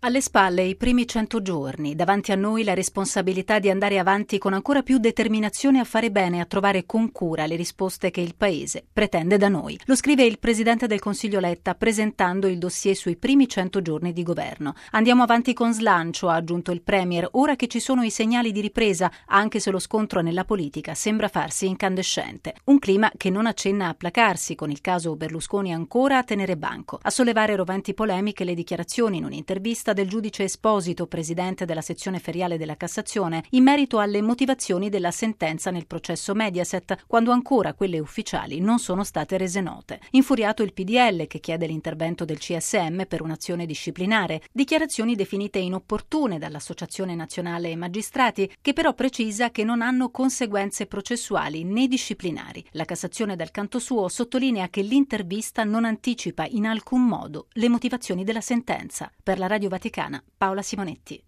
Alle spalle i primi 100 giorni, davanti a noi la responsabilità di andare avanti con ancora più determinazione a fare bene e a trovare con cura le risposte che il Paese pretende da noi. Lo scrive il Presidente del Consiglio Letta presentando il dossier sui primi 100 giorni di governo. Andiamo avanti con slancio, ha aggiunto il Premier, ora che ci sono i segnali di ripresa, anche se lo scontro nella politica sembra farsi incandescente. Un clima che non accenna a placarsi, con il caso Berlusconi ancora a tenere banco. A sollevare roventi polemiche le dichiarazioni in un'intervista del giudice Esposito, presidente della sezione feriale della Cassazione, in merito alle motivazioni della sentenza nel processo Mediaset, quando ancora quelle ufficiali non sono state rese note. Infuriato il PDL, che chiede l'intervento del CSM per un'azione disciplinare, dichiarazioni definite inopportune dall'Associazione Nazionale Magistrati, che però precisa che non hanno conseguenze processuali né disciplinari. La Cassazione, dal canto suo, sottolinea che l'intervista non anticipa in alcun modo le motivazioni della sentenza. Per la Radio Vaticana, Paola Simonetti.